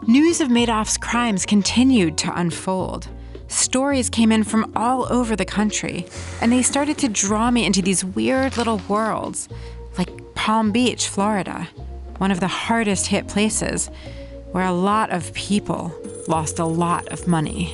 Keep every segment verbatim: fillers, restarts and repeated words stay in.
News of Madoff's crimes continued to unfold. Stories came in from all over the country, and they started to draw me into these weird little worlds, like Palm Beach, Florida, one of the hardest hit places where a lot of people lost a lot of money.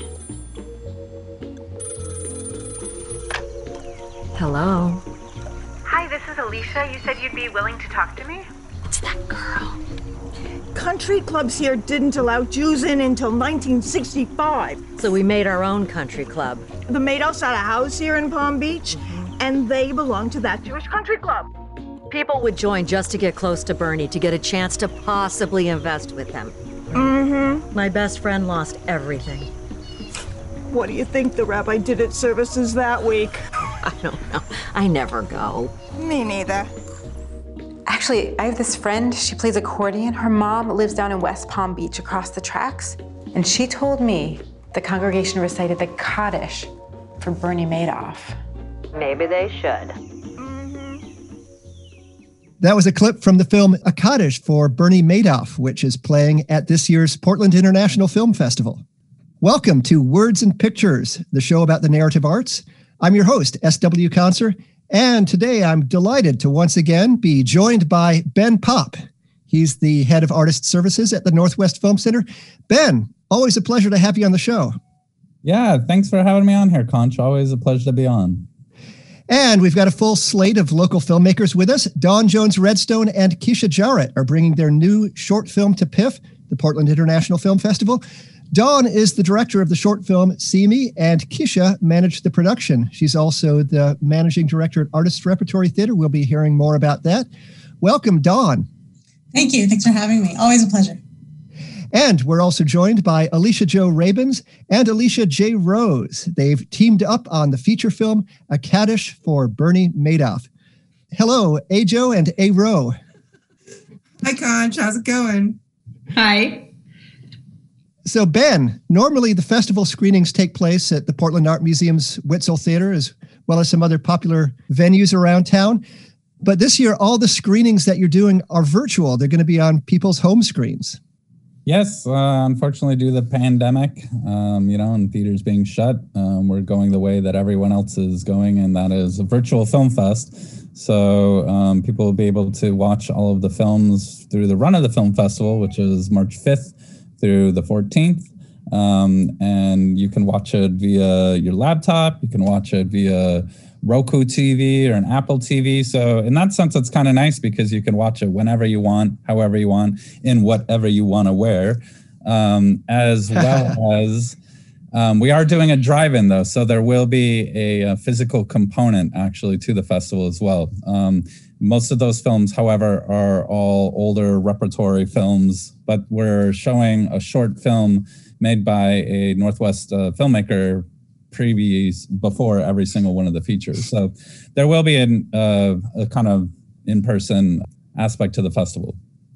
Hello. Hi, this is Alicia. You said you'd be willing to talk to me? It's that girl. Country clubs here didn't allow Jews in until nineteen sixty-five. So we made our own country club. The Madoffs had a house here in Palm Beach, mm-hmm. and they belonged to that Jewish country club. People would join just to get close to Bernie, to get a chance to possibly invest with him. Mm-hmm. My best friend lost everything. What do you think the rabbi did at services that week? I don't know. I never go. Me neither. Actually, I have this friend, she plays accordion. Her mom lives down in West Palm Beach across the tracks. And she told me the congregation recited the Kaddish for Bernie Madoff. Maybe they should. Mm-hmm. That was a clip from the film A Kaddish for Bernie Madoff, which is playing at this year's Portland International Film Festival. Welcome to Words and Pictures, the show about the narrative arts. I'm your host, S W Conser. And today I'm delighted to once again be joined by Ben Popp. He's the head of artist services at the Northwest Film Center. Ben, always a pleasure to have you on the show. Yeah, thanks for having me on here, Conch. Always a pleasure to be on. And we've got a full slate of local filmmakers with us. Dawn Jones Redstone and Keisha Jarrett are bringing their new short film to P I F, the Portland International Film Festival. Dawn is the director of the short film See Me, and Keisha managed the production. She's also the managing director at Artists Repertory Theater. We'll be hearing more about that. Welcome, Dawn. Thank you. Thanks for having me. Always a pleasure. And we're also joined by Alicia Jo Rabins and Alicia J. Rose. They've teamed up on the feature film A Kaddish for Bernie Madoff. Hello, A-Jo and A-Ro. Hi, Conch. How's it going? Hi. So, Ben, normally the festival screenings take place at the Portland Art Museum's Witzel Theater, as well as some other popular venues around town. But this year, all the screenings that you're doing are virtual. They're going to be on people's home screens. Yes, uh, unfortunately, due to the pandemic, um, you know, and theaters being shut, um, we're going the way that everyone else is going, and that is a virtual film fest. So um, people will be able to watch all of the films through the run of the film festival, which is March fifth through the fourteenth. Um, and you can watch it via your laptop. You can watch it via Roku T V or an Apple T V. So in that sense, it's kind of nice because you can watch it whenever you want, however you want, in whatever you want to wear, um, as well as um, we are doing a drive-in, though. So there will be a, a physical component, actually, to the festival as well. Um, most of those films, however, are all older repertory films, but we're showing a short film made by a Northwest uh, filmmaker previous before every single one of the features. So there will be an, uh, a kind of in-person aspect to the festival.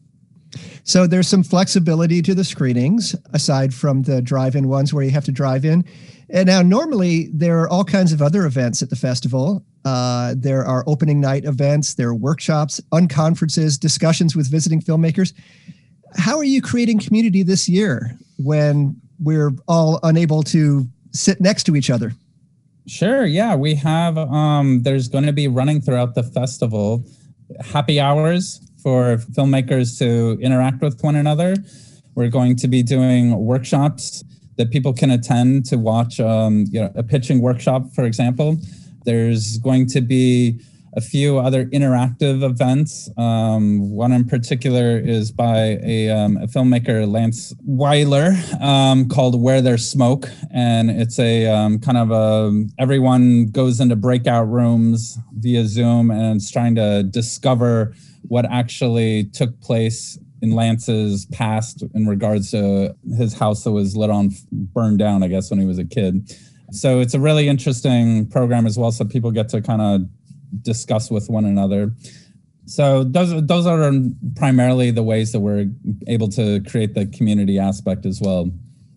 So there's some flexibility to the screenings, aside from the drive-in ones where you have to drive in. And now normally there are all kinds of other events at the festival. Uh, there are opening night events, there are workshops, unconferences, discussions with visiting filmmakers. How are you creating community this year when we're all unable to sit next to each other? Sure. Yeah, we have, um, there's going to be running throughout the festival happy hours for filmmakers to interact with one another. We're going to be doing workshops that people can attend to watch, um, you know, a pitching workshop, for example. There's going to be a few other interactive events. Um, one in particular is by a, um, a filmmaker, Lance Weiler, um, called Where There's Smoke. And it's a um, kind of a, everyone goes into breakout rooms via Zoom and it's trying to discover what actually took place in Lance's past in regards to his house that was lit on, burned down, I guess, when he was a kid. So it's a really interesting program as well, so people get to kind of discuss with one another. So those, those are primarily the ways that we're able to create the community aspect as well.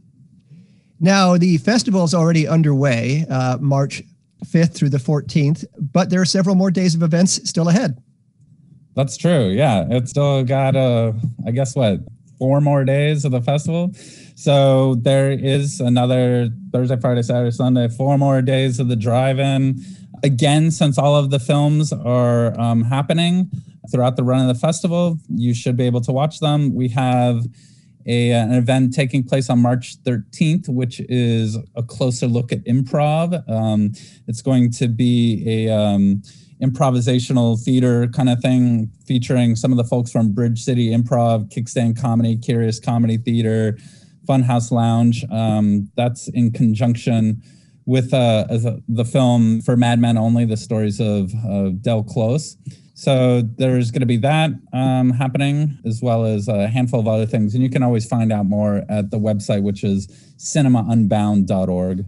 Now, the festival is already underway, uh, March fifth through the fourteenth, but there are several more days of events still ahead. That's true, yeah. It's still got, uh, I guess, what, four more days of the festival. So there is another Thursday, Friday, Saturday, Sunday, four more days of the drive-in. Again, since all of the films are um, happening throughout the run of the festival, you should be able to watch them. We have a, an event taking place on March thirteenth, which is a closer look at improv. Um, it's going to be a um, improvisational theater kind of thing, featuring some of the folks from Bridge City Improv, Kickstand Comedy, Curious Comedy Theater, Funhouse Lounge. Um, that's in conjunction with uh, as a, the film For Mad Men Only, the stories of uh, Del Close. So there's going to be that um, happening, as well as a handful of other things. And you can always find out more at the website, which is cinema unbound dot org.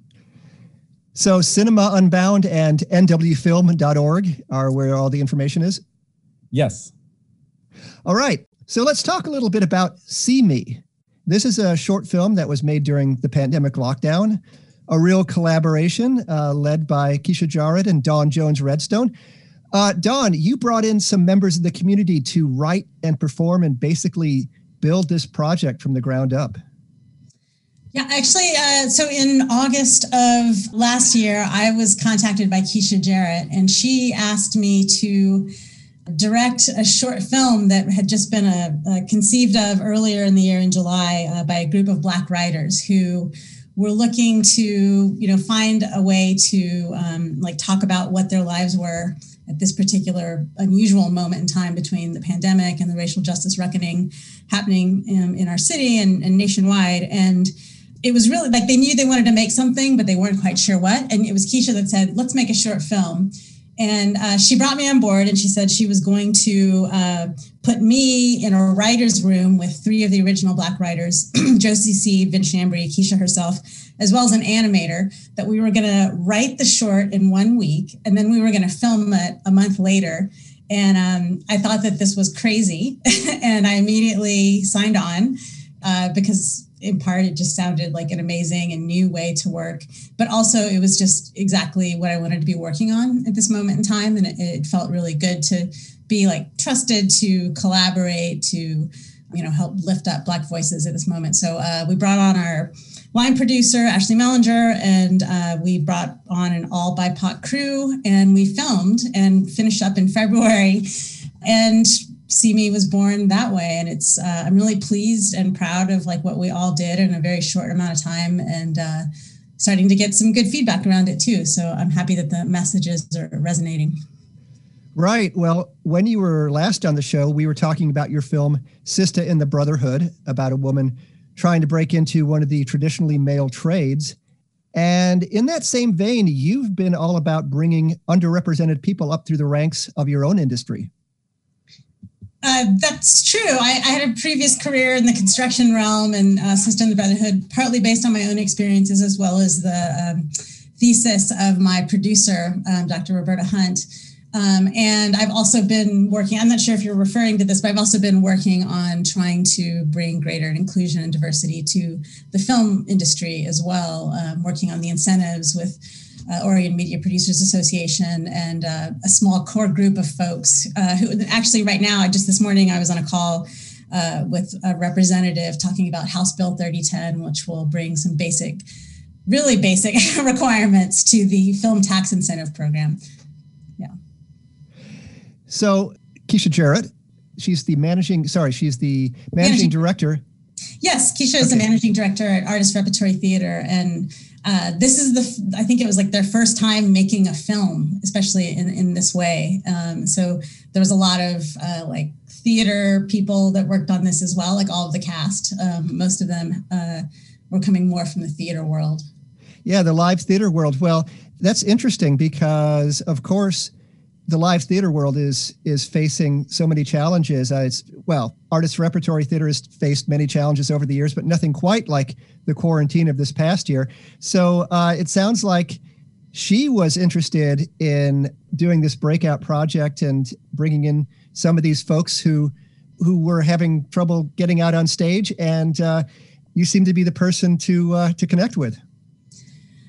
So Cinema Unbound and N W film dot org are where all the information is? Yes. All right. So let's talk a little bit about See Me. This is a short film that was made during the pandemic lockdown, a real collaboration uh, led by Keisha Jarrett and Dawn Jones Redstone. Uh, Dawn, you brought in some members of the community to write and perform and basically build this project from the ground up. Yeah, actually, uh, so in August of last year, I was contacted by Keisha Jarrett, and she asked me to direct a short film that had just been a, a conceived of earlier in the year in July uh, by a group of Black writers who were looking to, you know, find a way to um, like talk about what their lives were at this particular unusual moment in time between the pandemic and the racial justice reckoning happening in, in our city and, and nationwide. And it was really like they knew they wanted to make something, but they weren't quite sure what. And it was Keisha that said, let's make a short film. And uh, she brought me on board, and she said she was going to uh, put me in a writer's room with three of the original Black writers, Josie C., Vince Chambry, Keisha herself, as well as an animator, that we were going to write the short in one week, and then we were going to film it a month later. And um, I thought that this was crazy, and I immediately signed on uh, because in part, it just sounded like an amazing and new way to work. But also, it was just exactly what I wanted to be working on at this moment in time. And it, it felt really good to be like trusted to collaborate, to, you know, help lift up Black voices at this moment. So uh, we brought on our line producer, Ashley Mellinger, and uh, we brought on an all B I P O C crew, and we filmed and finished up in February. And See Me was born that way. And it's, uh, I'm really pleased and proud of like what we all did in a very short amount of time, and uh, starting to get some good feedback around it too. So I'm happy that the messages are resonating. Right. Well, when you were last on the show, we were talking about your film, Sista in the Brotherhood, about a woman trying to break into one of the traditionally male trades. And in that same vein, you've been all about bringing underrepresented people up through the ranks of your own industry. Uh, that's true. I, I had a previous career in the construction realm, and uh, Sista in the Brotherhood, partly based on my own experiences, as well as the um, thesis of my producer, um, Doctor Roberta Hunt. Um, and I've also been working, I'm not sure if you're referring to this, but I've also been working on trying to bring greater inclusion and diversity to the film industry as well, um, working on the incentives with Uh, Oregon Media Producers Association and uh, a small core group of folks uh, who actually right now, I just this morning, I was on a call uh, with a representative talking about House Bill thirty ten, which will bring some basic, really basic requirements to the film tax incentive program. Yeah. So Keisha Jarrett, she's the managing, sorry, she's the managing, managing director. Yes, Keisha is okay. The managing director at Artist Repertory Theater, and Uh, this is the, I think it was like their first time making a film, especially in, in this way. Um, so there was a lot of uh, like theater people that worked on this as well, like all of the cast. Um, most of them uh, were coming more from the theater world. Yeah, the live theater world. Well, that's interesting because, of course, the live theater world is is facing so many challenges. Uh, it's well, Artist Repertory Theater has faced many challenges over the years, but nothing quite like the quarantine of this past year. So uh, it sounds like she was interested in doing this breakout project and bringing in some of these folks who who were having trouble getting out on stage, and uh, you seem to be the person to uh, to connect with.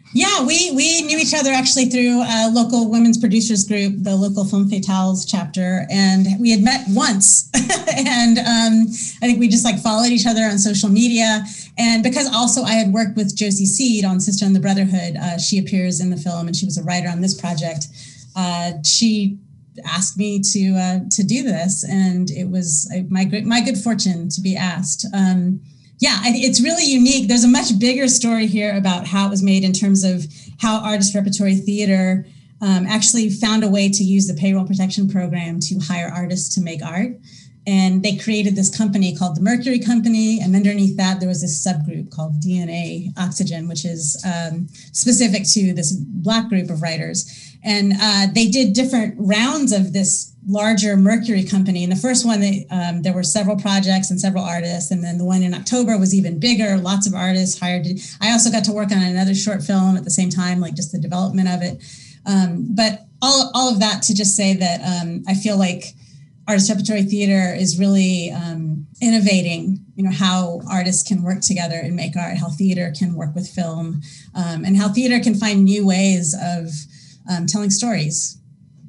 Yeah, we we knew each other actually through a local women's producers group, the local Film Fatales chapter, and we had met once. and um, I think we just like followed each other on social media. And because also I had worked with Josie Seed on Sister and the Brotherhood, uh, she appears in the film, and she was a writer on this project. Uh, she asked me to uh, to do this, and it was my good my good fortune to be asked. Um, Yeah, it's really unique. There's a much bigger story here about how it was made in terms of how Artist Repertory Theater um, actually found a way to use the payroll protection program to hire artists to make art. And they created this company called the Mercury Company. And underneath that, there was this subgroup called D N A Oxygen, which is um, specific to this Black group of writers. And uh, they did different rounds of this larger Mercury Company. And the first one, they, um, there were several projects and several artists. And then the one in October was even bigger, lots of artists hired. To, I also got to work on another short film at the same time, like just the development of it. Um, but all, all of that to just say that um, I feel like Artist Repertory Theater is really um, innovating, you know, how artists can work together and make art, how theater can work with film, um, and how theater can find new ways of um, telling stories.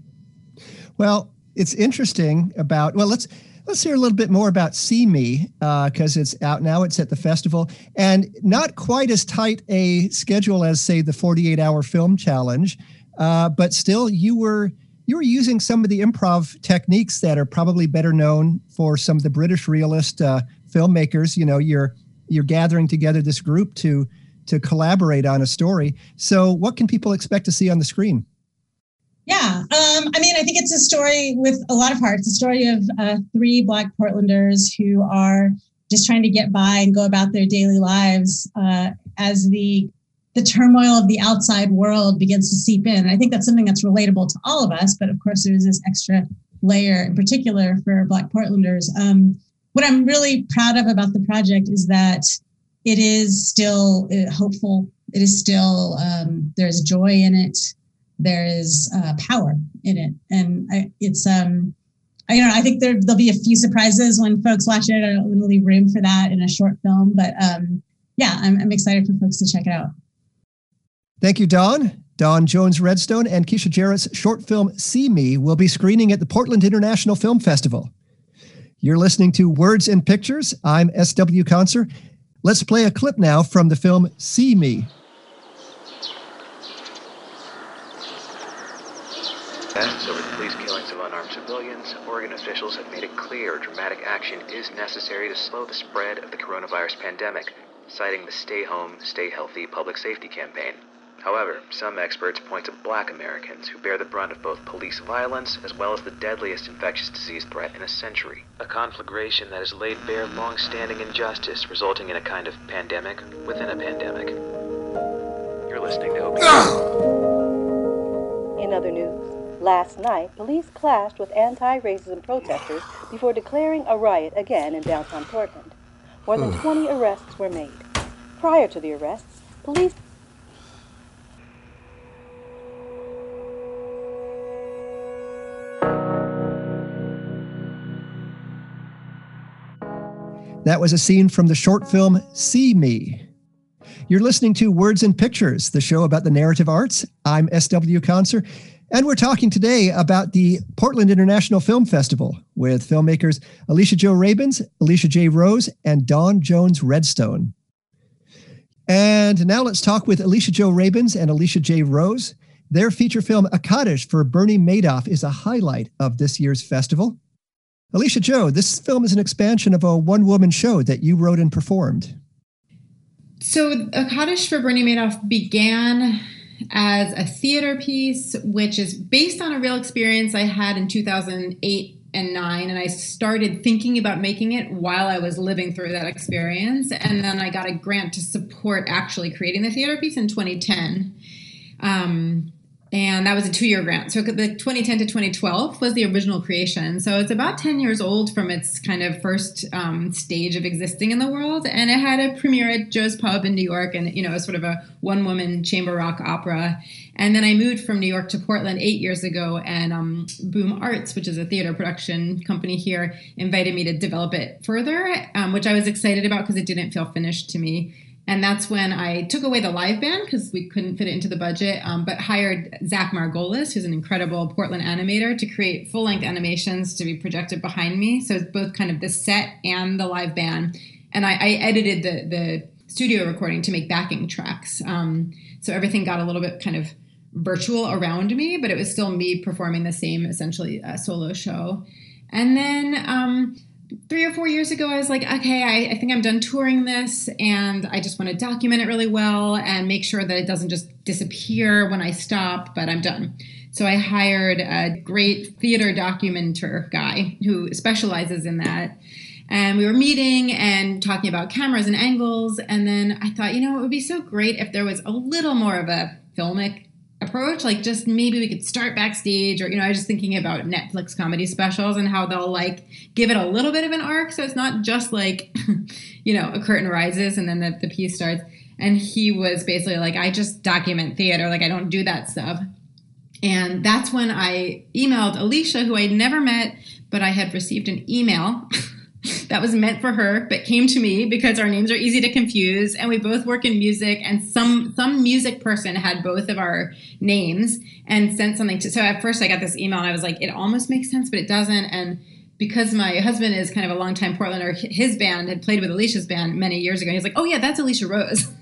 Well, it's interesting about, well, let's let's hear a little bit more about See Me, because uh, it's out now. It's at the festival, and not quite as tight a schedule as, say, the forty-eight hour film challenge, uh, but still you were you were using some of the improv techniques that are probably better known for some of the British realist uh, filmmakers. You know, you're you're gathering together this group to to collaborate on a story. So what can people expect to see on the screen? Yeah, um, I mean, I think it's a story with a lot of heart. It's a story of uh, three Black Portlanders who are just trying to get by and go about their daily lives uh, as the the turmoil of the outside world begins to seep in. And I think that's something that's relatable to all of us, but of course there's this extra layer in particular for Black Portlanders. Um, what I'm really proud of about the project is that it is still uh, hopeful. It is still, um, there's joy in it. There is uh, power in it. And I, it's, um, I don't know, I think there, there'll be a few surprises when folks watch it. I don't want to leave room for that in a short film, but um, yeah, I'm, I'm excited for folks to check it out. Thank you, Dawn. Dawn Jones-Redstone and Keisha Jarrett's short film See Me will be screening at the Portland International Film Festival. You're listening to Words and Pictures. I'm S W Conser. Let's play a clip now from the film See Me. As over the police killings of unarmed civilians, Oregon officials have made it clear dramatic action is necessary to slow the spread of the coronavirus pandemic, citing the Stay Home, Stay Healthy public safety campaign. However, some experts point to Black Americans who bear the brunt of both police violence as well as the deadliest infectious disease threat in a century. A conflagration that has laid bare long-standing injustice, resulting in a kind of pandemic within a pandemic. You're listening to O P M. In other news, last night, police clashed with anti-racism protesters before declaring a riot again in downtown Portland. More than twenty arrests were made. Prior to the arrests, police... That was a scene from the short film See Me. You're listening to Words and Pictures, the show about the narrative arts. I'm S W Conser, and we're talking today about the Portland International Film Festival with filmmakers Alicia Jo Rabins, Alicia J. Rose, and Dawn Jones-Redstone. And now let's talk with Alicia Jo Rabins and Alicia J. Rose. Their feature film, A Kaddish for Bernie Madoff, is a highlight of this year's festival. Alicia Jo, this film is an expansion of a one-woman show that you wrote and performed. So A Kaddish for Bernie Madoff began as a theater piece, which is based on a real experience I had in two thousand eight and nine. And I started thinking about making it while I was living through that experience. And then I got a grant to support actually creating the theater piece in twenty ten. Um, And that was a two-year grant. So the twenty ten to twenty twelve was the original creation. So it's about ten years old from its kind of first um, stage of existing in the world. And it had a premiere at Joe's Pub in New York, and, you know, it was sort of a one-woman chamber rock opera. And then I moved from New York to Portland eight years ago, and um, Boom Arts, which is a theater production company here, invited me to develop it further, um, which I was excited about because it didn't feel finished to me. And that's when I took away the live band because we couldn't fit it into the budget, um, but hired Zach Margolis, who's an incredible Portland animator, to create full-length animations to be projected behind me. So it's both kind of the set and the live band. And I, I edited the, the studio recording to make backing tracks. Um, so everything got a little bit kind of virtual around me, but it was still me performing the same, essentially, uh, solo show. And then um, three or four years ago, I was like, okay, I, I think I'm done touring this, and I just want to document it really well and make sure that it doesn't just disappear when I stop, but I'm done. So I hired a great theater documenter guy who specializes in that. And we were meeting and talking about cameras and angles. And then I thought, you know, it would be so great if there was a little more of a filmic approach, like just maybe we could start backstage, or, you know, I was just thinking about Netflix comedy specials and how they'll like give it a little bit of an arc. So it's not just like, you know, a curtain rises and then the, the piece starts. And he was basically like, I just document theater. Like I don't do that stuff. And that's when I emailed Alicia, who I'd never met, but I had received an email that was meant for her, but came to me because our names are easy to confuse, and we both work in music, and some some music person had both of our names and sent something to. So at first I got this email and I was like, it almost makes sense, but it doesn't. And because my husband is kind of a longtime Portlander, his band had played with Alicia's band many years ago. He's like, oh yeah, that's Alicia Rose.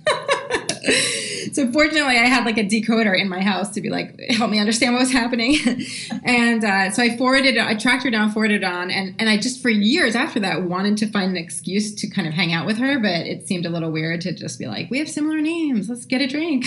So fortunately, I had like a decoder in my house to be like, help me understand what was happening. And uh, so I forwarded, I tracked her down, forwarded on. And, and I just, for years after that, wanted to find an excuse to kind of hang out with her. But it seemed a little weird to just be like, we have similar names. Let's get a drink.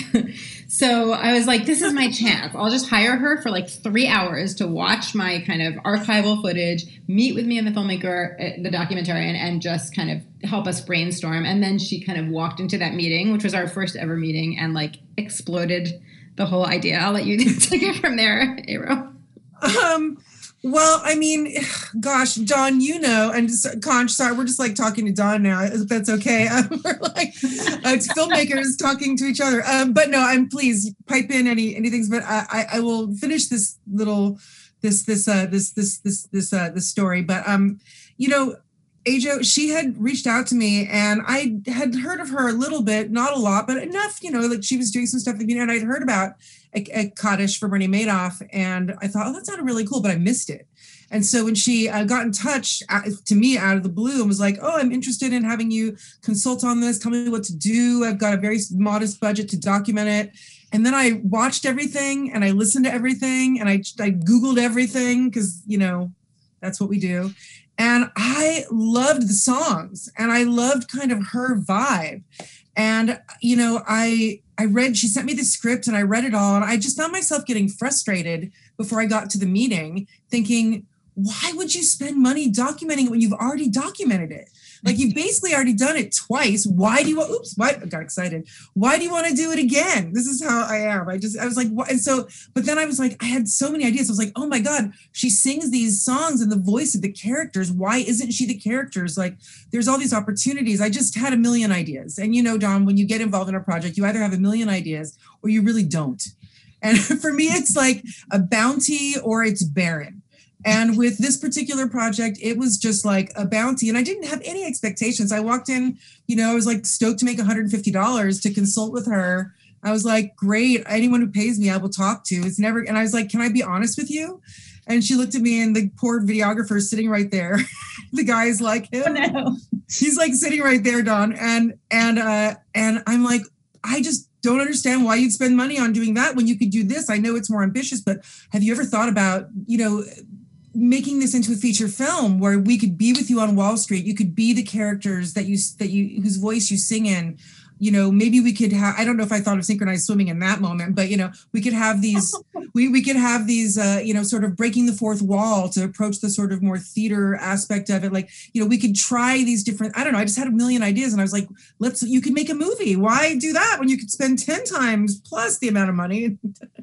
So I was like, this is my chance. I'll just hire her for like three hours to watch my kind of archival footage, meet with me and the filmmaker, the documentarian, and just kind of help us brainstorm. And then she kind of walked into that meeting, which was our first ever meeting, and like exploded the whole idea. I'll let you take it from there, Aero. Um, well, I mean, gosh, Don, you know, and just, Conch, sorry, we're just like talking to Don now, if that's okay. Um, we're like, uh, it's filmmakers talking to each other. Um, but no, I'm please pipe in any anything. But I, I, I will finish this little, this, this, uh, this, this, this, this, uh, this story. But um, you know, Ajo, she had reached out to me, and I had heard of her a little bit, not a lot, but enough, you know, like she was doing some stuff, you know, and I'd heard about a, a Kaddish for Bernie Madoff, and I thought, oh, that sounded really cool, but I missed it. And so when she uh, got in touch uh, to me out of the blue and was like, oh, I'm interested in having you consult on this, tell me what to do. I've got a very modest budget to document it. And then I watched everything, and I listened to everything, and I, I Googled everything because, you know, that's what we do. And I loved the songs, and I loved kind of her vibe. And, you know, I I read, she sent me the script, and I read it all, and I just found myself getting frustrated before I got to the meeting, thinking, why would you spend money documenting it when you've already documented it? Like, you've basically already done it twice. Why do you want, oops, why, I got excited. Why do you want to do it again? This is how I am. I just, I was like, what? And so, but then I was like, I had so many ideas. I was like, oh my God, she sings these songs in the voice of the characters. Why isn't she the characters? Like, there's all these opportunities. I just had a million ideas. And you know, Don, when you get involved in a project, you either have a million ideas or you really don't. And for me, it's like a bounty or it's barren. And with this particular project, it was just like a bounty. And I didn't have any expectations. I walked in, you know, I was like stoked to make one hundred fifty dollars to consult with her. I was like, great. Anyone who pays me, I will talk to. It's never. And I was like, can I be honest with you? And she looked at me, and the poor videographer is sitting right there. The guy's like him. Oh, no. He's like sitting right there, Don. And, and, uh, and I'm like, I just don't understand why you'd spend money on doing that when you could do this. I know it's more ambitious, but have you ever thought about, you know, making this into a feature film where we could be with you on Wall Street? You could be the characters that you, that you, whose voice you sing in. You know, maybe we could have, I don't know if I thought of synchronized swimming in that moment, but, you know, we could have these, we, we could have these, uh, you know, sort of breaking the fourth wall to approach the sort of more theater aspect of it. Like, you know, we could try these different, I don't know, I just had a million ideas, and I was like, let's, you could make a movie. Why do that when you could spend ten times plus the amount of money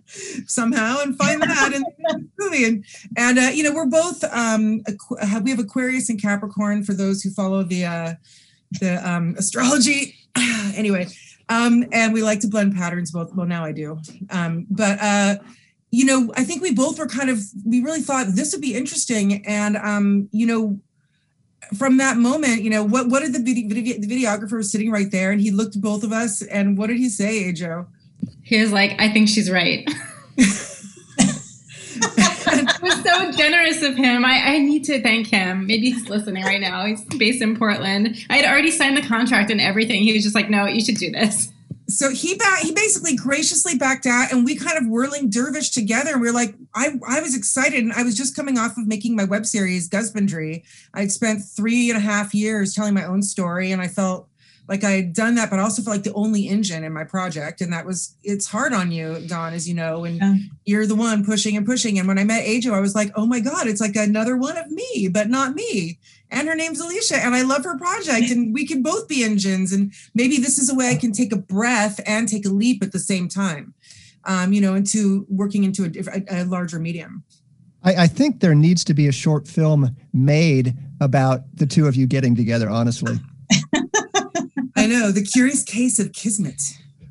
somehow and find that in the movie? And, and uh, you know, we're both, um, we have Aquarius and Capricorn for those who follow the, uh, the um, astrology. Anyway, um, and we like to blend patterns both. Well, now I do. Um, but, uh, you know, I think we both were kind of, we really thought this would be interesting. And, um, you know, from that moment, you know, what what did the video, video the videographer was sitting right there, and he looked at both of us, and what did he say, Ajo? He was like, I think she's right. It was so generous of him. I, I need to thank him. Maybe he's listening right now. He's based in Portland. I had already signed the contract and everything. He was just like, no, you should do this. So he back, he basically graciously backed out, and we kind of whirling dervish together. And we were like, I, I was excited, and I was just coming off of making my web series, Gusbandry. I'd spent three and a half years telling my own story, and I felt like I had done that, but I also felt like the only engine in my project. And that was, it's hard on you, Dawn, as you know, and yeah. You're the one pushing and pushing. And when I met Ajo, I was like, oh my God, it's like another one of me, but not me. And her name's Alicia, and I love her project, and we can both be engines. And maybe this is a way I can take a breath and take a leap at the same time, um, you know, into working into a, a larger medium. I, I think there needs to be a short film made about the two of you getting together, honestly. I know, the curious case of Kismet.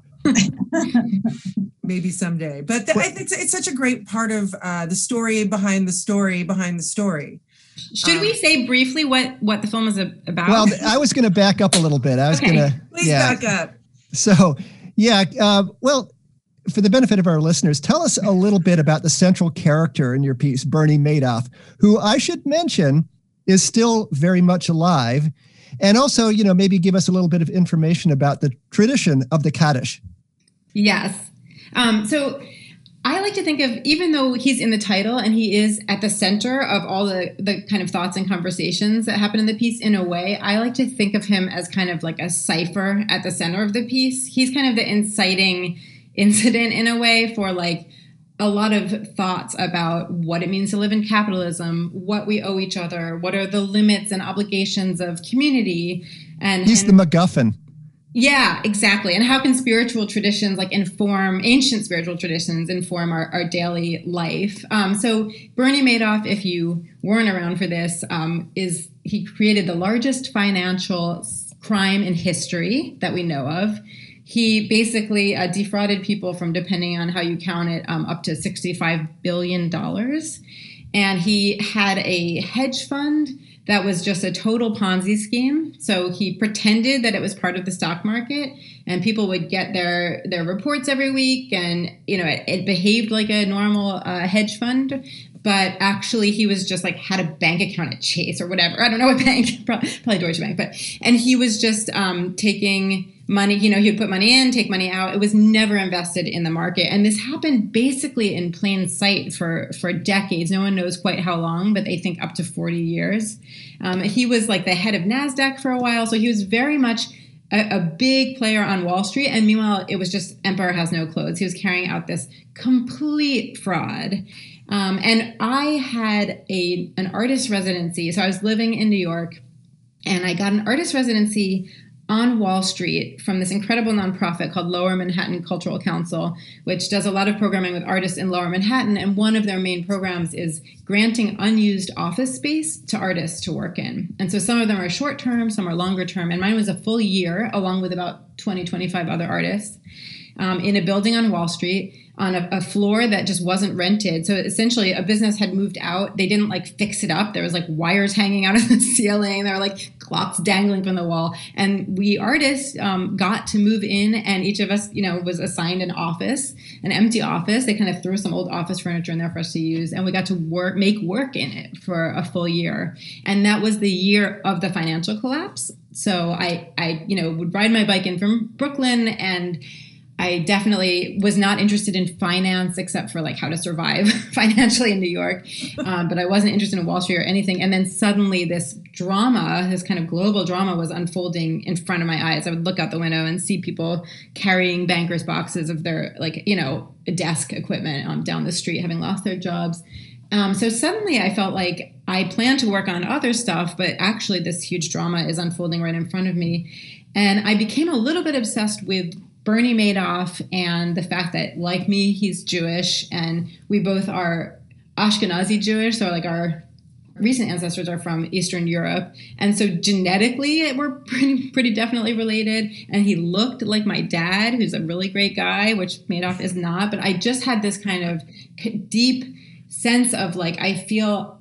Maybe someday. But the, I think it's, it's such a great part of uh, the story behind the story behind the story. Should um, we say briefly what, what the film is about? Well, I was going to back up a little bit. I was okay. going to... Please yeah. back up. So, yeah, uh, well, for the benefit of our listeners, tell us a little bit about the central character in your piece, Bernie Madoff, who I should mention is still very much alive. And also, you know, maybe give us a little bit of information about the tradition of the Kaddish. Yes. Um, so I like to think of, even though he's in the title and he is at the center of all the, the kind of thoughts and conversations that happen in the piece, in a way, I like to think of him as kind of like a cipher at the center of the piece. He's kind of the inciting incident in a way for like a lot of thoughts about what it means to live in capitalism, what we owe each other, what are the limits and obligations of community. And he's and, the MacGuffin. Yeah, exactly. And how can spiritual traditions like inform, ancient spiritual traditions inform our, our daily life? Um, so Bernie Madoff, if you weren't around for this, um, is he created the largest financial crime in history that we know of. He basically uh, defrauded people from, depending on how you count it, um, up to sixty-five billion dollars. And he had a hedge fund that was just a total Ponzi scheme. So he pretended that it was part of the stock market, and people would get their, their reports every week, and you know it, it behaved like a normal uh, hedge fund. But actually, he was just like had a bank account at Chase or whatever. I don't know what bank, probably Deutsche Bank. But and he was just um, taking money. You know, he would put money in, take money out. It was never invested in the market. And this happened basically in plain sight for for decades. No one knows quite how long, but they think up to forty years. Um, he was like the head of NASDAQ for a while, so he was very much a, a big player on Wall Street. And meanwhile, it was just emperor has no clothes. He was carrying out this complete fraud. Um, and I had a an artist residency. So I was living in New York, and I got an artist residency on Wall Street from this incredible nonprofit called Lower Manhattan Cultural Council, which does a lot of programming with artists in Lower Manhattan. And one of their main programs is granting unused office space to artists to work in. And so some of them are short term, some are longer term. And mine was a full year, along with about twenty, twenty-five other artists, um, in a building on Wall Street, on a, a floor that just wasn't rented. So essentially a business had moved out. They didn't like fix it up. There was like wires hanging out of the ceiling. There were like clocks dangling from the wall. And we artists um, got to move in, and each of us, you know, was assigned an office, an empty office. They kind of threw some old office furniture in there for us to use. And we got to work, make work in it for a full year. And that was the year of the financial collapse. So I, I, you know, would ride my bike in from Brooklyn, and I definitely was not interested in finance except for like how to survive financially in New York. Um, but I wasn't interested in Wall Street or anything. And then suddenly this drama, this kind of global drama was unfolding in front of my eyes. I would look out the window and see people carrying bankers' boxes of their like, you know, desk equipment um, down the street, having lost their jobs. Um, so suddenly I felt like I planned to work on other stuff, but actually this huge drama is unfolding right in front of me. And I became a little bit obsessed with Bernie Madoff and the fact that, like me, he's Jewish, and we both are Ashkenazi Jewish, so like our recent ancestors are from Eastern Europe. And so genetically, we're pretty, pretty definitely related. And he looked like my dad, who's a really great guy, which Madoff is not. But I just had this kind of deep sense of like, I feel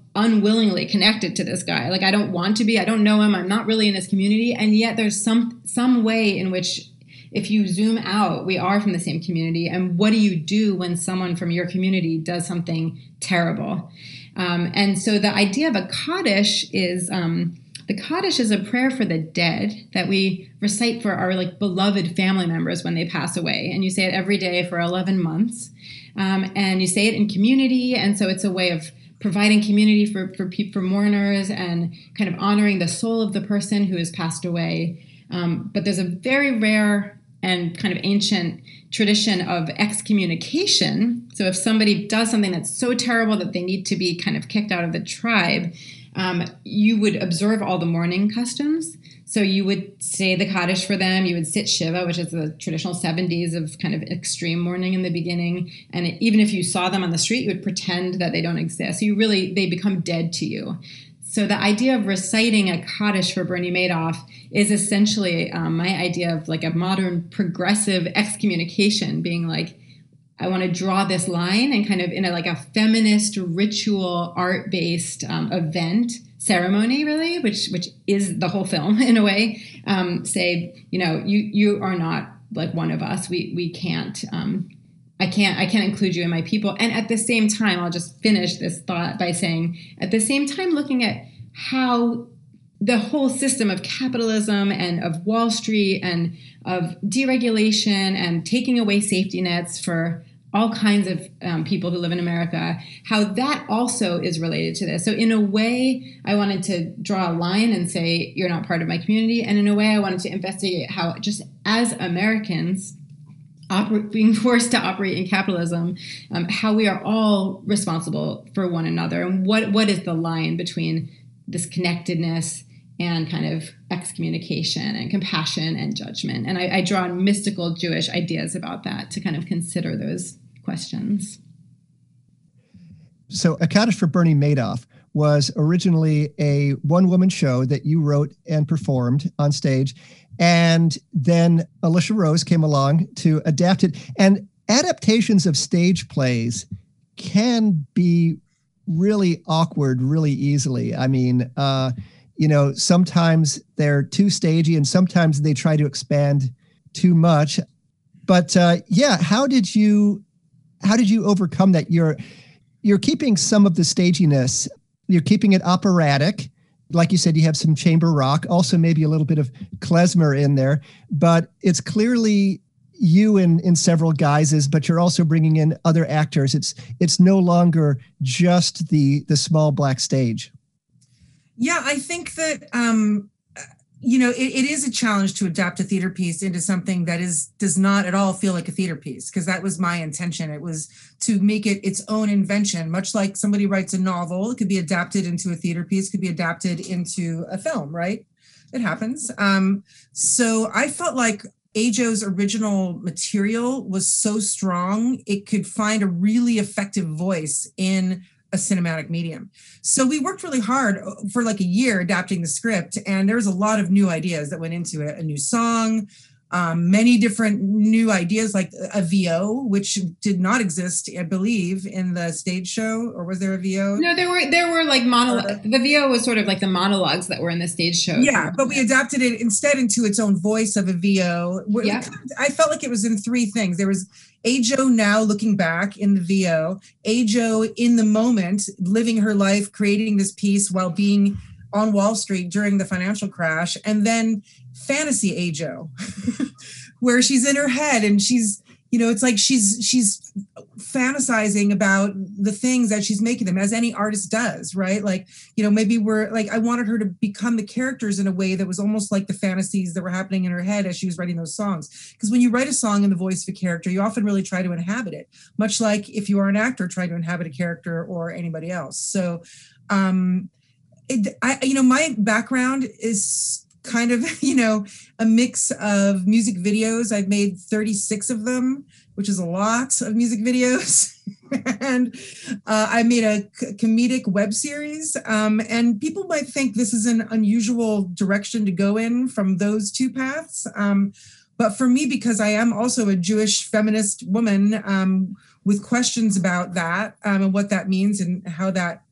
unwillingly connected to this guy. Like, I don't want to be, I don't know him, I'm not really in his community. And yet there's some some way in which, if you zoom out, we are from the same community. And what do you do when someone from your community does something terrible? Um, and so the idea of a Kaddish is, um, the Kaddish is a prayer for the dead that we recite for our like beloved family members when they pass away. And you say it every day for eleven months. Um, and you say it in community. And so it's a way of providing community for, for, for mourners and kind of honoring the soul of the person who has passed away. Um, but there's a very rare and kind of ancient tradition of excommunication. So if somebody does something that's so terrible that they need to be kind of kicked out of the tribe, um, you would observe all the mourning customs. So you would say the Kaddish for them. You would sit Shiva, which is the traditional seven days of kind of extreme mourning in the beginning. And it, even if you saw them on the street, you would pretend that they don't exist. So you really, they become dead to you. So the idea of reciting a Kaddish for Bernie Madoff is essentially um, my idea of like a modern progressive excommunication, being like, I want to draw this line and kind of in a, like a feminist ritual art-based um, event ceremony, really, which which is the whole film in a way, um, say, you know, you you are not like one of us. We we can't. Um, I can't I can't include you in my people. And at the same time, I'll just finish this thought by saying, at the same time, looking at how the whole system of capitalism and of Wall Street and of deregulation and taking away safety nets for all kinds of um, people who live in America, how that also is related to this. So in a way, I wanted to draw a line and say, you're not part of my community. And in a way, I wanted to investigate how just as Americans, oper- being forced to operate in capitalism, um, how we are all responsible for one another. And what what is the line between this connectedness and kind of excommunication and compassion and judgment. And I, I draw on mystical Jewish ideas about that to kind of consider those questions. So A Kaddish for Bernie Madoff was originally a one-woman show that you wrote and performed on stage. And then Alicia Rose came along to adapt it. And adaptations of stage plays can be really awkward really easily. I mean, uh, you know, sometimes they're too stagey and sometimes they try to expand too much. But uh, yeah, how did you how did you overcome that? You're you're keeping some of the staginess. You're keeping it operatic. Like you said, you have some chamber rock, also maybe a little bit of klezmer in there. But it's clearly you in, in several guises, but you're also bringing in other actors. It's it's no longer just the the small black stage. Yeah, I think that, um, you know, it, it is a challenge to adapt a theater piece into something that is does not at all feel like a theater piece, because that was my intention. It was to make it its own invention, much like somebody writes a novel. It could be adapted into a theater piece, could be adapted into a film, right? It happens. Um, so I felt like Ajo's original material was so strong, it could find a really effective voice in a cinematic medium. So we worked really hard for like a year adapting the script, and there's a lot of new ideas that went into it. A new song, um, many different new ideas, like a V O, which did not exist, I believe, in the stage show. Or was there a V O? No, there were there were like monologues. The V O was sort of like the monologues that were in the stage show. Yeah, but we adapted it instead into its own voice of a V O. Yeah. I felt like it was in three things. There was Ajo now looking back in the V O, Ajo in the moment, living her life, creating this piece while being on Wall Street during the financial crash, and then fantasy Ajo, where she's in her head and she's, you know, it's like she's she's fantasizing about the things that she's making them, as any artist does, right? Like, you know, maybe we're like, I wanted her to become the characters in a way that was almost like the fantasies that were happening in her head as she was writing those songs. Because when you write a song in the voice of a character, you often really try to inhabit it, much like if you are an actor trying to inhabit a character or anybody else. So, um, it, I, you know, my background is kind of, you know, a mix of music videos. I've made thirty-six of them, which is a lot of music videos. and uh, I made a c- comedic web series. Um, and people might think this is an unusual direction to go in from those two paths. Um, but for me, because I am also a Jewish feminist woman um, with questions about that um, and what that means and how that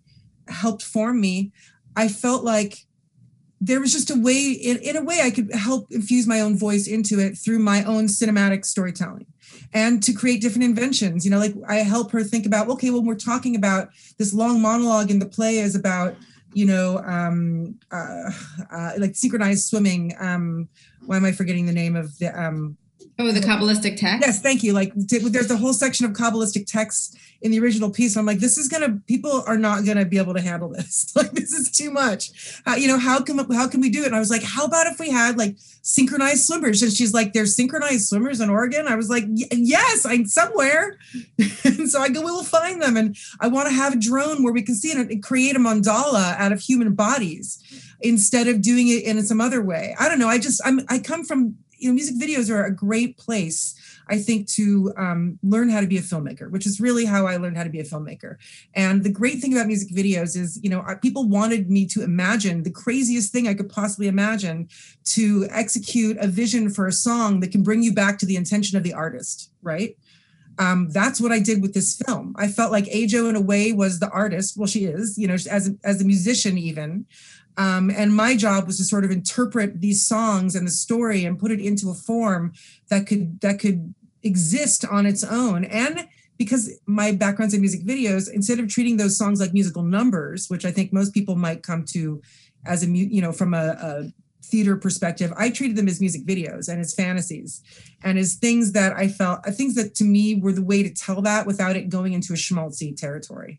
helped form me, I felt like there was just a way, in, in a way I could help infuse my own voice into it through my own cinematic storytelling and to create different inventions. You know, like I help her think about, okay, well, we're talking about this long monologue in the play is about, you know, um, uh, uh, like synchronized swimming. Um, why am I forgetting the name of the, um, Oh, the Kabbalistic text? Yes, thank you. Like there's a whole section of Kabbalistic texts in the original piece. I'm like, this is going to, people are not going to be able to handle this. Like, this is too much. Uh, you know, how can, how can we do it? And I was like, how about if we had like synchronized swimmers? And she's like, there's synchronized swimmers in Oregon. I was like, yes, I'm somewhere. And so I go, we will find them. And I want to have a drone where we can see it and create a mandala out of human bodies instead of doing it in some other way. I don't know. I just, I'm, I come from, you know, music videos are a great place, I think, to um, learn how to be a filmmaker, which is really how I learned how to be a filmmaker. And the great thing about music videos is, you know, people wanted me to imagine the craziest thing I could possibly imagine, to execute a vision for a song that can bring you back to the intention of the artist, right? Um, that's what I did with this film. I felt like Ajo, in a way, was the artist. Well, she is, you know, as a, as a musician even. Um, and my job was to sort of interpret these songs and the story and put it into a form that could that could exist on its own. And because my background's in music videos, instead of treating those songs like musical numbers, which I think most people might come to as a, you know, from a, a theater perspective, I treated them as music videos and as fantasies and as things that I felt, things that to me were the way to tell that without it going into a schmaltzy territory.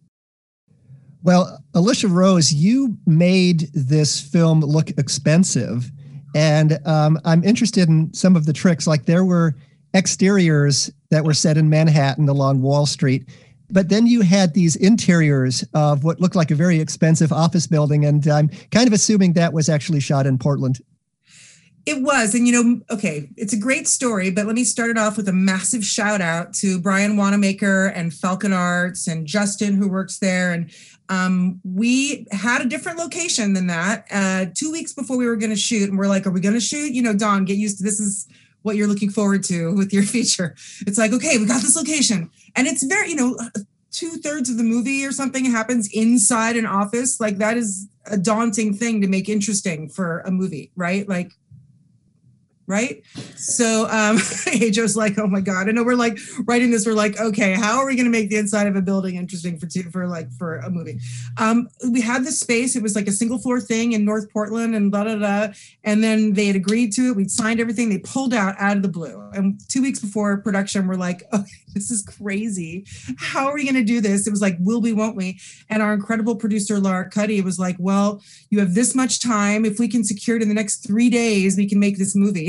Well, Alicia Rose, you made this film look expensive, and um, I'm interested in some of the tricks. Like there were exteriors that were set in Manhattan along Wall Street, but then you had these interiors of what looked like a very expensive office building, and I'm kind of assuming that was actually shot in Portland. It was. And, you know, okay, it's a great story, but let me start it off with a massive shout out to Brian Wanamaker and Falcon Arts and Justin, who works there. And um, we had a different location than that uh, two weeks before we were going to shoot. And we're like, are we going to shoot? You know, Dawn, get used to this is what you're looking forward to with your feature. It's like, okay, we got this location. And it's very, you know, two thirds of the movie or something happens inside an office. Like that is a daunting thing to make interesting for a movie, right? Like, right? So um, Ajo's like, oh my God. I know we're like writing this. We're like, okay, how are we going to make the inside of a building interesting for two, for like for a movie? Um, we had this space. It was like a single floor thing in North Portland and blah, blah, blah. And then they had agreed to it. We'd signed everything. They pulled out out of the blue. And two weeks before production, we're like, okay, this is crazy. How are we going to do this? It was like, will we, won't we? And our incredible producer, Laura Cuddy, was like, well, you have this much time. If we can secure it in the next three days, we can make this movie.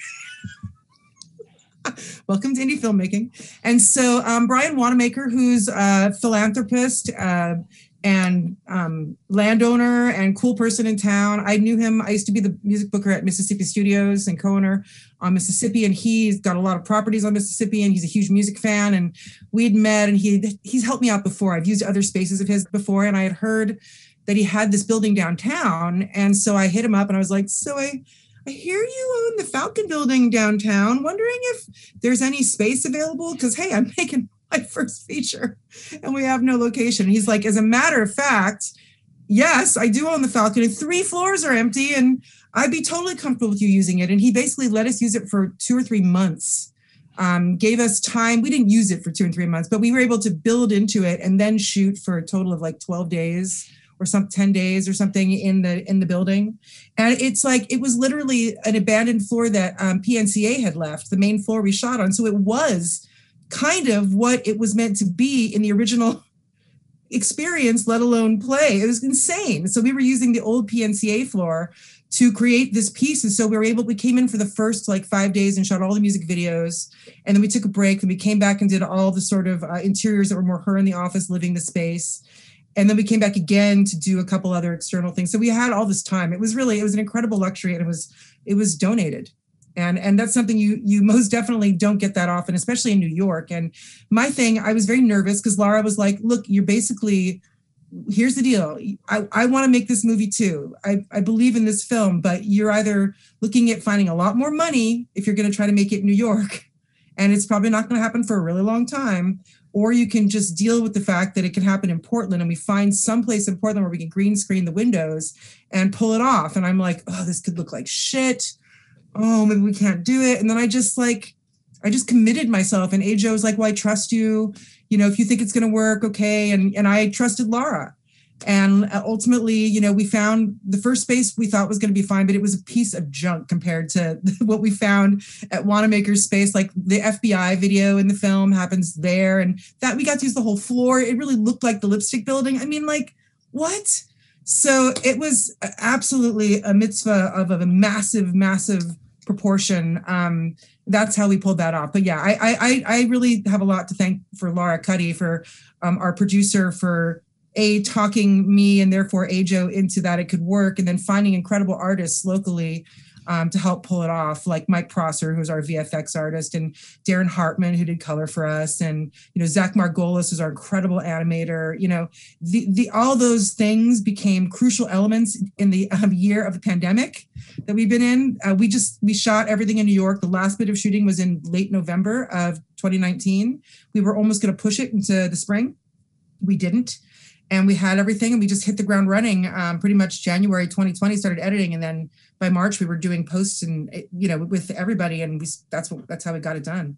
Welcome to indie filmmaking. And so um, Brian Wanamaker, who's a philanthropist uh, and um, landowner and cool person in town. I knew him. I used to be the music booker at Mississippi Studios and co-owner on Mississippi. And he's got a lot of properties on Mississippi and he's a huge music fan. And we'd met and he he's helped me out before. I've used other spaces of his before. And I had heard that he had this building downtown. And so I hit him up and I was like, so I... I hear you own the Falcon building downtown, wondering if there's any space available. Because, hey, I'm making my first feature and we have no location. And he's like, as a matter of fact, yes, I do own the Falcon and three floors are empty and I'd be totally comfortable with you using it. And he basically let us use it for two or three months, um, gave us time. We didn't use it for two and three months, but we were able to build into it and then shoot for a total of like twelve days. Or some ten days or something in the in the building. And it's like, it was literally an abandoned floor that um, P N C A had left, the main floor we shot on. So it was kind of what it was meant to be in the original experience, let alone play. It was insane. So we were using the old P N C A floor to create this piece. And so we were able, we came in for the first like five days and shot all the music videos. And then we took a break and we came back and did all the sort of uh, interiors that were more her in the office, living the space. And then we came back again to do a couple other external things. So we had all this time. It was really, it was an incredible luxury and it was, it was donated. And, and that's something you, you most definitely don't get that often, especially in New York. And my thing, I was very nervous because Laura was like, look, you're basically, here's the deal. I, I want to make this movie too. I, I believe in this film, but you're either looking at finding a lot more money if you're going to try to make it in New York, and it's probably not going to happen for a really long time, or you can just deal with the fact that it can happen in Portland, and we find someplace in Portland where we can green screen the windows and pull it off. And I'm like, oh, this could look like shit. Oh, maybe we can't do it. And then I just like, I just committed myself. And Ajo was like, well, I trust you. You know, if you think it's going to work, okay. And, and I trusted Laura. And ultimately, you know, we found the first space we thought was going to be fine, but it was a piece of junk compared to what we found at Wanamaker's space. Like the F B I video in the film happens there, and that we got to use the whole floor. It really looked like the Lipstick Building. I mean, like, what? So it was absolutely a mitzvah of, of a massive, massive proportion. Um, that's how we pulled that off. But yeah, I, I, I really have a lot to thank for Laura Cuddy, for um, our producer, for A, talking me and therefore Ajo into that it could work, and then finding incredible artists locally um, to help pull it off, like Mike Prosser, who's our V F X artist, and Darren Hartman, who did color for us, and you know Zach Margolis is our incredible animator. You know, the the all those things became crucial elements in the um, year of the pandemic that we've been in. Uh, we just we shot everything in New York. The last bit of shooting was in late November of twenty nineteen. We were almost going to push it into the spring. We didn't. And we had everything, and we just hit the ground running. Um, pretty much January twenty twenty started editing, and then by March we were doing posts and you know with everybody, and we that's what that's how we got it done.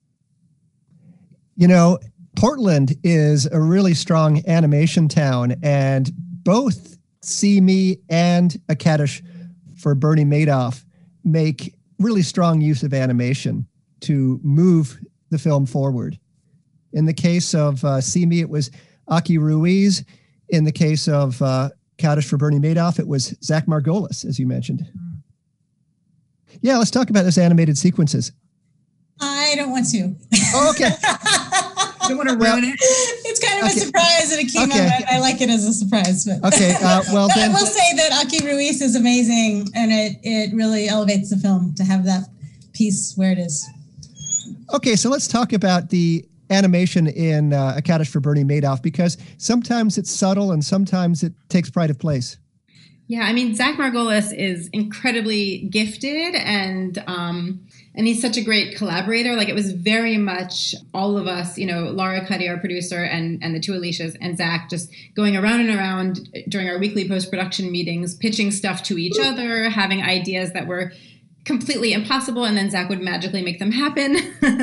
You know, Portland is a really strong animation town, and both See Me and A Kaddish for Bernie Madoff make really strong use of animation to move the film forward. In the case of uh, See Me, it was Aki Ruiz. In the case of uh, Kaddish for Bernie Madoff, it was Zach Margolis, as you mentioned. Yeah, let's talk about those animated sequences. I don't want to. Oh, okay. Don't want to ruin it. It's kind of Okay. a surprise, and it came Okay. out. I like it as a surprise. But Okay, uh, well But then- I will say that Aki Ruiz is amazing, and it it really elevates the film to have that piece where it is. Okay, so let's talk about the animation in uh, A Kaddish for Bernie Madoff, because sometimes it's subtle and sometimes it takes pride of place. Yeah, I mean, Zach Margolis is incredibly gifted, and um, and he's such a great collaborator. Like, it was very much all of us, you know, Laura Cuddy, our producer, and and the two Alicias, and Zach just going around and around during our weekly post-production meetings, pitching stuff to each other, having ideas that were completely impossible, and then Zach would magically make them happen.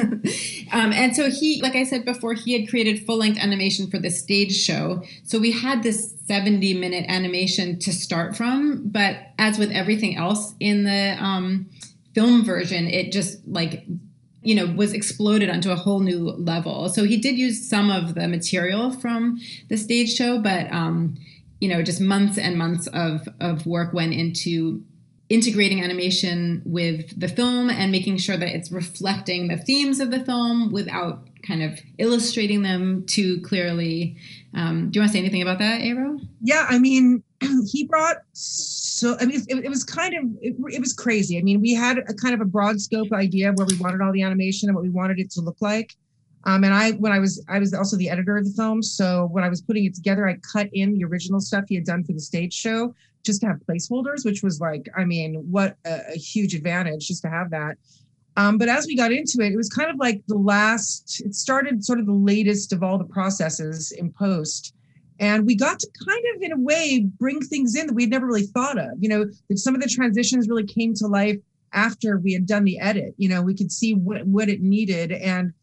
um, and so he, like I said before, he had created full-length animation for the stage show. So we had this seventy-minute animation to start from, but as with everything else in the um, film version, it just like, you know, was exploded onto a whole new level. So he did use some of the material from the stage show, but, um, you know, just months and months of, of work went into integrating animation with the film and making sure that it's reflecting the themes of the film without kind of illustrating them too clearly. Um, do you want to say anything about that, Aero? Yeah, I mean, he brought so, I mean, it, it was kind of, it, it was crazy. I mean, we had a kind of a broad scope idea where we wanted all the animation and what we wanted it to look like. Um, and I, when I was, I was also the editor of the film. So when I was putting it together, I cut in the original stuff he had done for the stage show just to have placeholders, which was like, I mean, what a, a huge advantage just to have that. Um, but as we got into it, it was kind of like the last, it started sort of the latest of all the processes in post. And we got to kind of, in a way, bring things in that we'd never really thought of. You know, that some of the transitions really came to life after we had done the edit. You know, we could see what, what it needed. And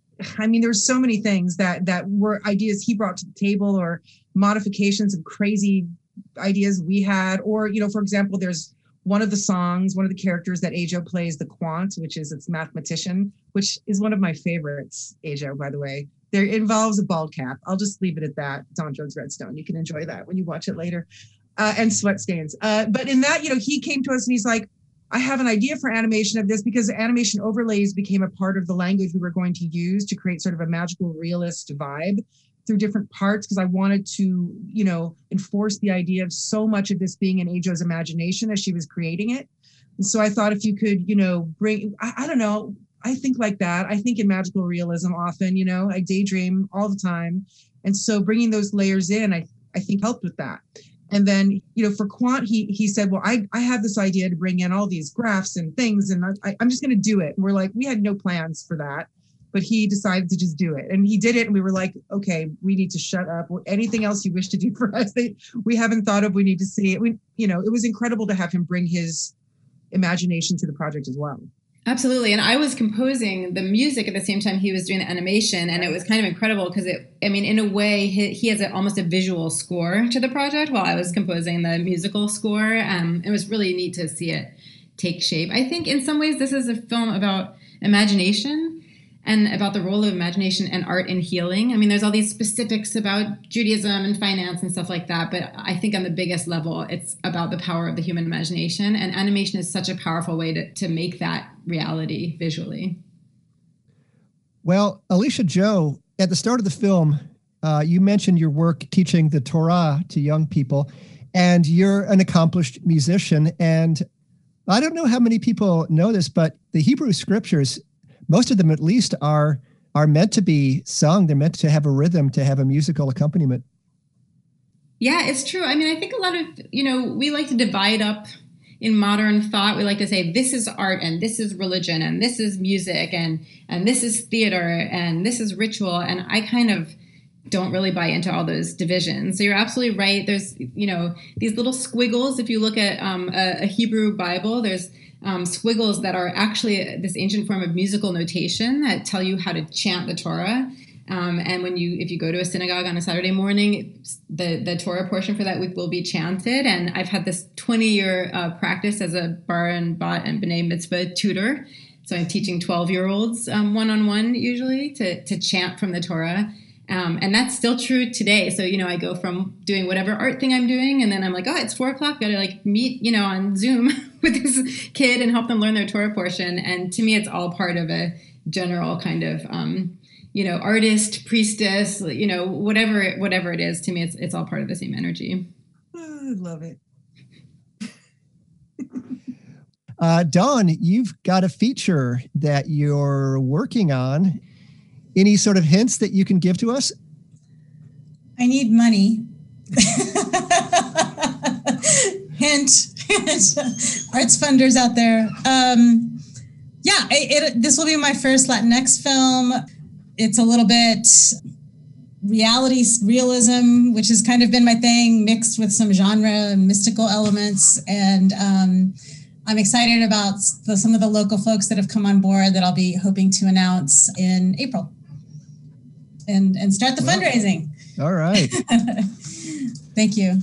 I mean, there's so many things that that were ideas he brought to the table, or modifications of crazy ideas we had. Or, you know, for example, there's one of the songs, one of the characters that Ajo plays, the Quant, which is its mathematician, which is one of my favorites, Ajo, by the way. There involves a bald cap. I'll just leave it at that. Don Jones Redstone. You can enjoy that when you watch it later. Uh, and sweat stains. Uh, but in that, you know, he came to us and he's like, I have an idea for animation of this, because animation overlays became a part of the language we were going to use to create sort of a magical realist vibe through different parts, because I wanted to, you know, enforce the idea of so much of this being in Ajo's imagination as she was creating it. And so I thought if you could, you know, bring, I, I don't know, I think like that. I think in magical realism often, you know, I daydream all the time. And so bringing those layers in, I, I think helped with that. And then, you know, for Quant, he he said, well, I, I have this idea to bring in all these graphs and things, and I, I'm just going to do it. And we're like, we had no plans for that. but he decided to just do it. And he did it. And we were like, okay, we need to shut up. Anything else you wish to do for us that we haven't thought of, we need to see it. We, you know, it was incredible to have him bring his imagination to the project as well. Absolutely. And I was composing the music at the same time he was doing the animation. And it was kind of incredible because it, I mean, in a way, he, he has a, almost a visual score to the project while I was composing the musical score. Um, it was really neat to see it take shape. I think in some ways, this is a film about imagination and about the role of imagination and art in healing. I mean, there's all these specifics about Judaism and finance and stuff like that, but I think on the biggest level, it's about the power of the human imagination, and animation is such a powerful way to, to make that reality visually. Well, Alicia Joe, at the start of the film, uh, you mentioned your work teaching the Torah to young people, and you're an accomplished musician. And I don't know how many people know this, but the Hebrew scriptures, most of them at least, are are meant to be sung. They're meant to have a rhythm, to have a musical accompaniment. Yeah, it's true. I mean, I think a lot of, you know, we like to divide up in modern thought. We like to say this is art and this is religion and this is music and and this is theater and this is ritual. And I kind of don't really buy into all those divisions. So you're absolutely right. There's, you know, these little squiggles. If you look at um, a, a Hebrew Bible, there's Um, squiggles that are actually this ancient form of musical notation that tell you how to chant the Torah. Um, and when you, if you go to a synagogue on a Saturday morning, the, the Torah portion for that week will be chanted. And I've had this twenty year uh, practice as a bar and bat and b'nai mitzvah tutor. So I'm teaching twelve year olds um, one-on-one usually to, to chant from the Torah. Um, and that's still true today. So, you know, I go from doing whatever art thing I'm doing, and then I'm like, oh, it's four o'clock. Got to like meet, you know, on Zoom with this kid and help them learn their Torah portion. And to me, it's all part of a general kind of, um, you know, artist, priestess, you know, whatever, whatever it is. To me, it's it's all part of the same energy. Oh, I love it. uh, Dawn, you've got a feature that you're working on. Any sort of hints that you can give to us? I need money. Hint, hint. Arts funders out there. Um, yeah, it, it, this will be my first Latinx film. It's a little bit reality realism, which has kind of been my thing, mixed with some genre and mystical elements. And um, I'm excited about the, some of the local folks that have come on board that I'll be hoping to announce in April. And, and start the well, fundraising. All right. Thank you.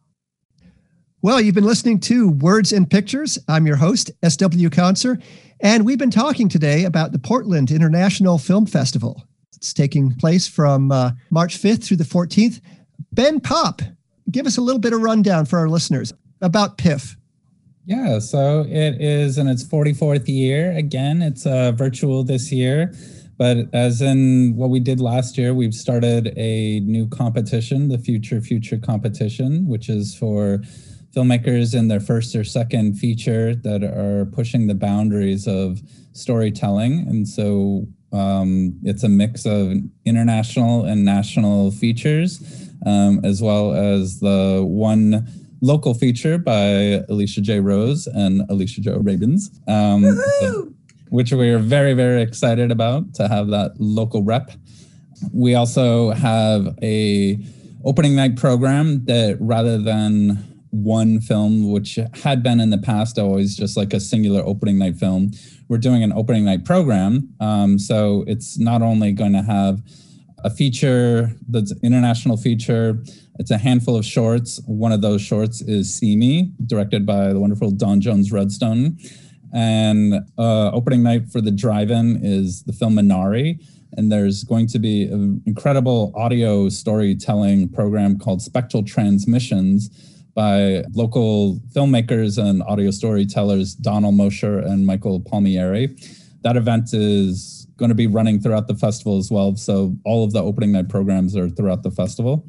Well, you've been listening to Words and Pictures. I'm your host, S W Conser, and we've been talking today about the Portland International Film Festival. It's taking place from uh, March fifth through the fourteenth. Ben Popp, give us a little bit of rundown for our listeners about P I F. Yeah, so it is in its forty-fourth year. Again, it's uh, virtual this year. But as in what we did last year, we've started a new competition, the Future Future competition, which is for filmmakers in their first or second feature that are pushing the boundaries of storytelling. And so um, it's a mix of international and national features, um, as well as the one local feature by Alicia J. Rose and Alicia Jo Rabins. Um, so, which we are very, very excited about to have that local rep. We also have a opening night program that rather than one film, which had been in the past always just like a singular opening night film, we're doing an opening night program. Um, so it's not only going to have a feature that's international feature, it's a handful of shorts. One of those shorts is See Me, directed by the wonderful Dawn Jones Redstone. And uh, opening night for the drive-in is the film Minari. And there's going to be an incredible audio storytelling program called Spectral Transmissions by local filmmakers and audio storytellers, Donald Mosher and Michael Palmieri. That event is going to be running throughout the festival as well. So all of the opening night programs are throughout the festival.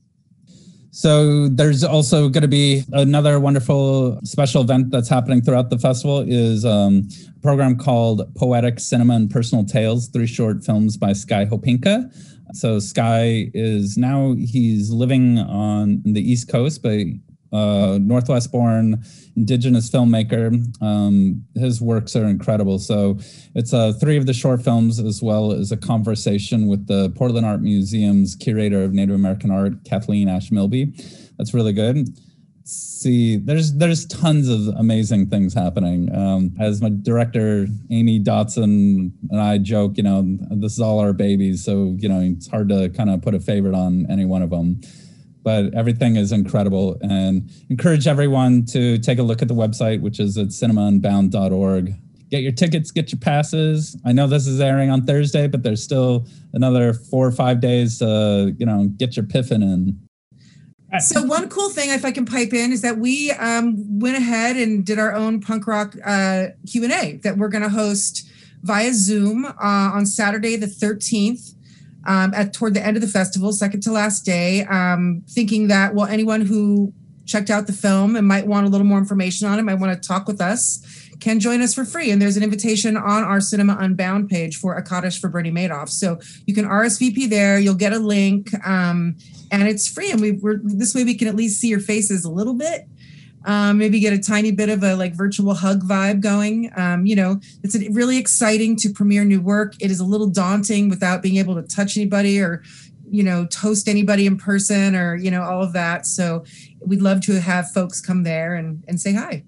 So there's also going to be another wonderful special event that's happening throughout the festival is um, a program called Poetic Cinema and Personal Tales, three short films by Sky Hopinka. So Sky is now, he's living on the East Coast, but uh, Northwest-born Indigenous filmmaker. Um, his works are incredible. So it's uh, three of the short films, as well as a conversation with the Portland Art Museum's curator of Native American art, Kathleen Ash Milby. That's really good. See, there's there's tons of amazing things happening. Um, as my director, Amy Dotson, and I joke, you know, this is all our babies. So, you know, it's hard to kind of put a favorite on any one of them. But everything is incredible, and encourage everyone to take a look at the website, which is at cinema unbound dot org. Get your tickets, get your passes. I know this is airing on Thursday, but there's still another four or five days to, you know, get your piffin in. So one cool thing, if I can pipe in, is that we um, went ahead and did our own punk rock uh, Q and A that we're going to host via Zoom uh, on Saturday the thirteenth. Um, at toward the end of the festival, second to last day, um, thinking that, well, anyone who checked out the film and might want a little more information on it, might want to talk with us, can join us for free. And there's an invitation on our Cinema Unbound page for A Kaddish for Bernie Madoff. So you can R S V P there. You'll get a link, um, and it's free. And we, we're this way we can at least see your faces a little bit. Um, maybe get a tiny bit of a like virtual hug vibe going. Um, you know, it's a, really exciting to premiere new work. It is a little daunting without being able to touch anybody or, you know, toast anybody in person or, you know, all of that. So we'd love to have folks come there and, and say hi.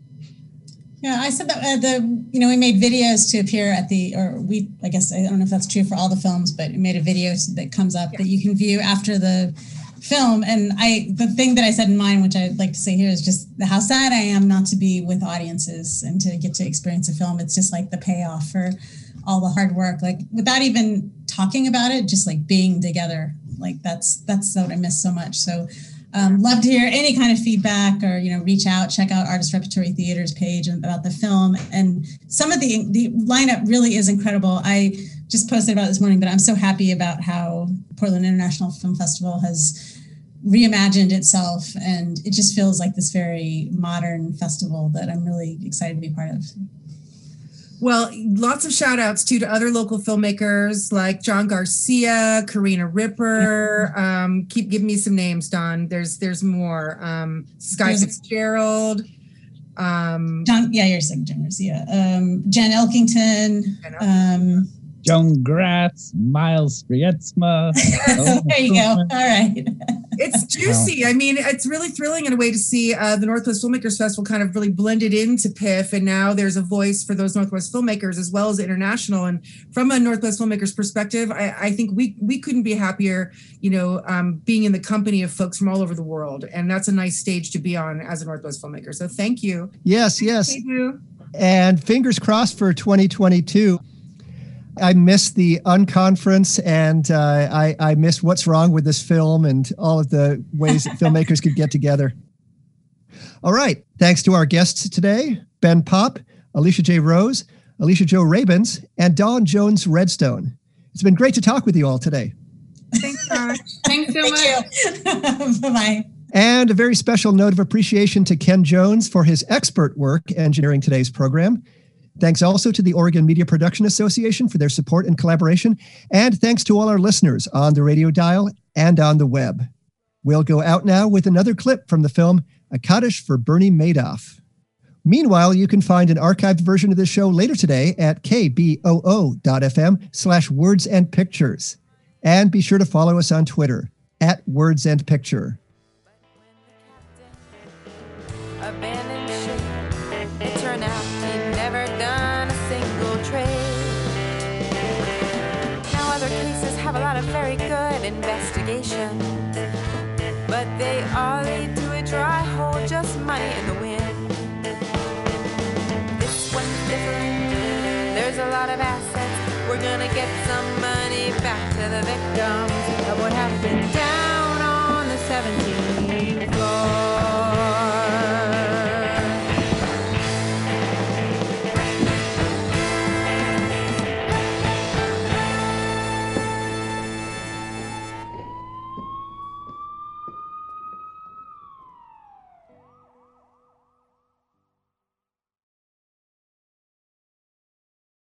Yeah, I said that uh, the, you know, we made videos to appear at the, or we, I guess, I don't know if that's true for all the films, but we made a video that comes up yeah. that you can view after the film. And I, the thing that I said in mine, which I'd like to say here, is just how sad I am not to be with audiences and to get to experience a film. It's just like the payoff for all the hard work, like without even talking about it, just like being together. Like that's, that's what I miss so much. So um, love to hear any kind of feedback or, you know, reach out, check out Artist Repertory Theater's page about the film. And some of the, the lineup really is incredible. I just posted about it this morning, but I'm so happy about how Portland International Film Festival has reimagined itself, and it just feels like this very modern festival that I'm really excited to be part of. Well, lots of shout outs too to other local filmmakers like John Garcia, Karina Ripper. Um, keep giving me some names, Don. There's there's more. Um, Sky there's Fitzgerald. Um, John, yeah, you're saying John Garcia. Um, Jen Elkington. Um, Joan Gratz, Miles Sprietsma. There you go. All right. It's juicy. I mean, it's really thrilling in a way to see uh, the Northwest Filmmakers Festival kind of really blended into P I F. And now there's a voice for those Northwest filmmakers as well as international. And from a Northwest filmmakers perspective, I, I think we we couldn't be happier, you know, um, being in the company of folks from all over the world. And that's a nice stage to be on as a Northwest filmmaker. So thank you. Yes, yes. Thank you. And fingers crossed for twenty twenty-two. I miss the unconference, and uh, I, I miss what's wrong with this film and all of the ways that filmmakers could get together. All right. Thanks to our guests today, Ben Popp, Alicia J. Rose, Alicia Jo Rabins, and Dawn Jones Redstone. It's been great to talk with you all today. Thanks, Josh. Thanks so Thank much. Bye-bye. And a very special note of appreciation to Ken Jones for his expert work engineering today's program. Thanks also to the Oregon Media Production Association for their support and collaboration. And thanks to all our listeners on the radio dial and on the web. We'll go out now with another clip from the film A Kaddish for Bernie Madoff. Meanwhile, you can find an archived version of this show later today at kboo.fm slash words and pictures. And be sure to follow us on Twitter at words and picture. Abandoned ship, it turned out he'd never done a single trade. Now other cases have a lot of very good investigation, but they all lead to a dry hole, just money in the wind. This one's different, there's a lot of assets, we're gonna get some money back to the victim.